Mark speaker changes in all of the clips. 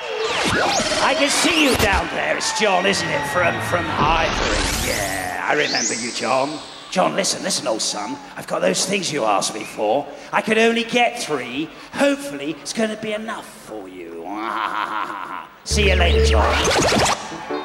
Speaker 1: I can see you down there. It's John, isn't it? From Highbury. Yeah, I remember you, John. John, listen, old son. I've got those things you asked me for. I could only get 3. Hopefully, it's going to be enough for you. See you later, John.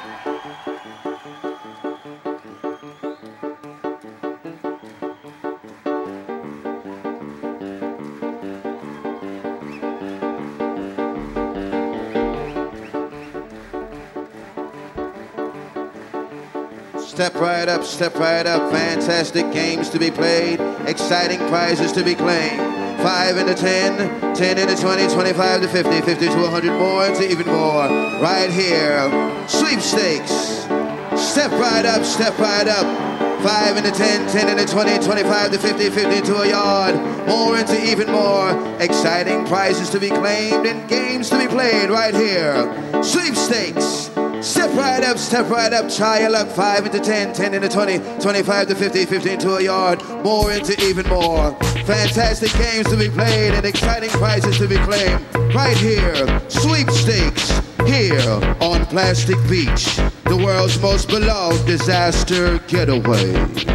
Speaker 2: Step right up, fantastic games to be played, exciting prizes to be claimed. 5 into 10, 10 into 20, 25 to 50, 50 to 100 more, to even more. Right here, sweepstakes. Step right up, 5 into 10, 10 into 20, 25 to 50, 50 to a yard. More into even more, exciting prizes to be claimed and games to be played right here. Sweepstakes. Step right up, try your luck. 5 into 10, 10 into 20, 25 to 50, 15 to a yard, more into even more. Fantastic games to be played and exciting prizes to be claimed. Right here, sweepstakes, here on Plastic Beach, the world's most beloved disaster getaway.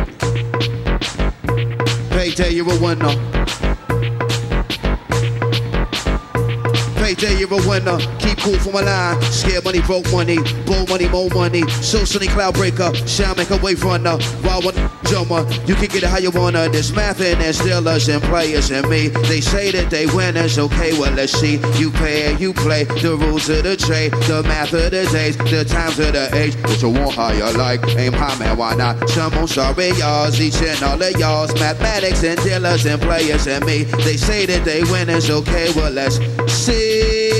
Speaker 2: Payday, you're a winner. Payday, you're a winner. Keep cool for my line. Scared money, broke money, blow money, more money. So sunny cloud breaker, shall make a wave runner. Wild one, drummer, you can get it how you wanna. There's math and there's dealers and players and me. They say that they winners, okay, well let's see. You pay and you play, the rules of the trade, the math of the days, the times of the age. What you want, how you like, aim high man, why not? Some on sorry y'all, each and all of y'all's. Mathematics and dealers and players and me. They say that they winners, okay, well let's see.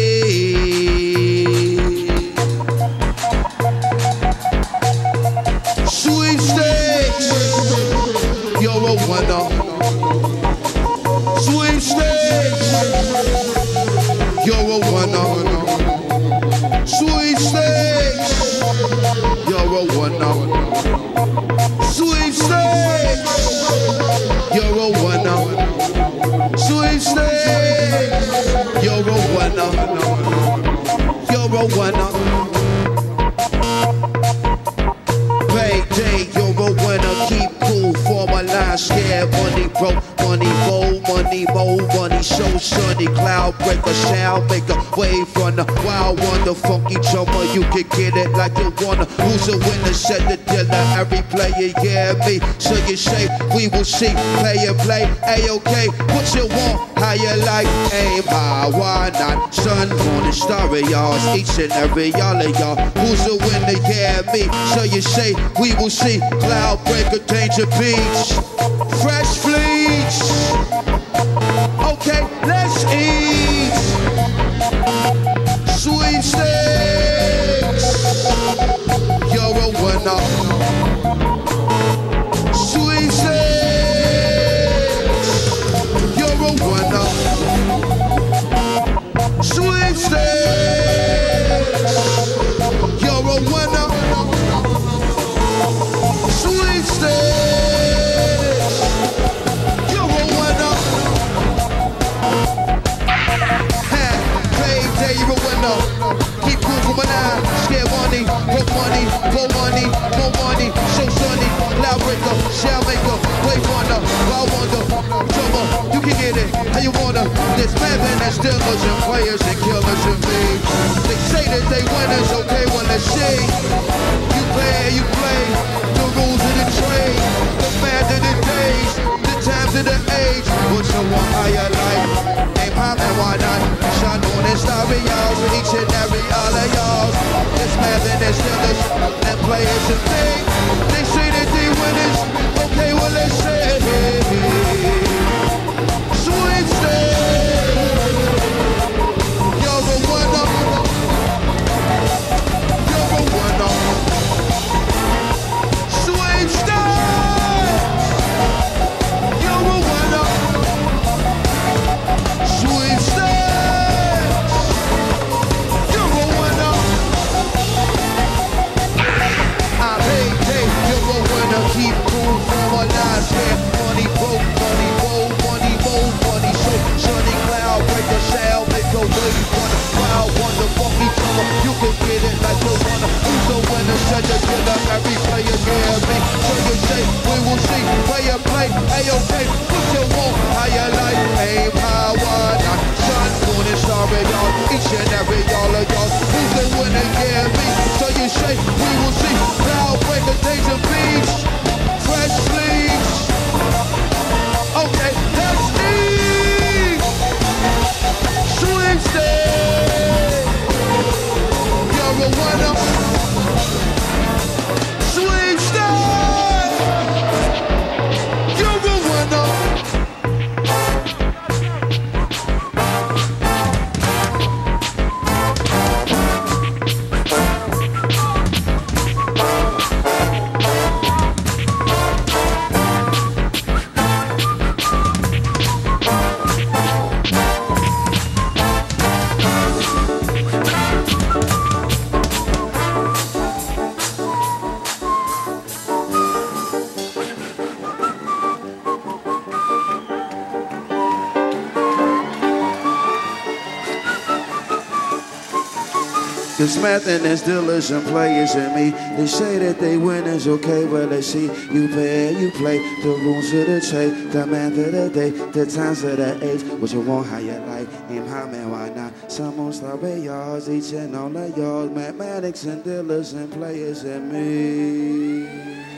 Speaker 2: Sweepstakes, you're a winner. Sweepstakes, you're a winner. Sweepstakes, you're a winner. Sweepstakes, you're a winner. Sweepstakes, you're a winner. You're a winner. Payday, you're a winner. Keep cool for my line. Scared money, broke money, more money. So sunny, cloud breaker, sound maker, wave runner, wild wonder, funky drummer. You can get it like you wanna. Who's a winner? Set the dealer. Every player, yeah, me. So you say we will see. Play, A-OK. What you want? How you like? Aim high, why not? Sun, moon, and starry y'all. Each and every all of y'all. Who's a winner? Yeah, me. So you say we will see. Cloud breaker, danger beach, fresh fleets. Okay, let's eat. Sweepstakes, you're a winner. Sweepstakes, you're a winner. Sweepstakes, you're a winner. Sweepstakes. You're a winner. Keep cool for my line. Scared money, broke money, blow money, more money. So sunny, loud breaker, shall maker, wave runner, wild wonder, drummer. You can get it how you wanna. There's madmen and stealers and players and killers and me. They say that they winners, okay, well let's see. You play, the rules of the trade, the math of the days, the times of the age. What you want, how you like? Aim high man, why not? Shine on and starry y'all, for each and every all of y'all. There's math and there's dealers and players and things. They say that they winners, okay, well let's say. Sweepstakes, you're a winner. You're a winner. Sweepstakes, you're a winner. Sweepstakes, you're a winner. I paid of y'all, each and every all of y'all. Who's the winner? Yeah, me. So you say we will see. Now break the danger beach, fresh bleach. Okay, let's eat. Sweepstakes. You're a winner. Sweepstakes. You're a winner. This math and this dealers and players and me. They say that they win is okay, well let's see. You pay, you play, the rules of the trade, the math of the day, the times of the age. What you want, how you like, aim how man, why not? Some on start with yours, each and all of yours. Mathematics and dealers and players and me.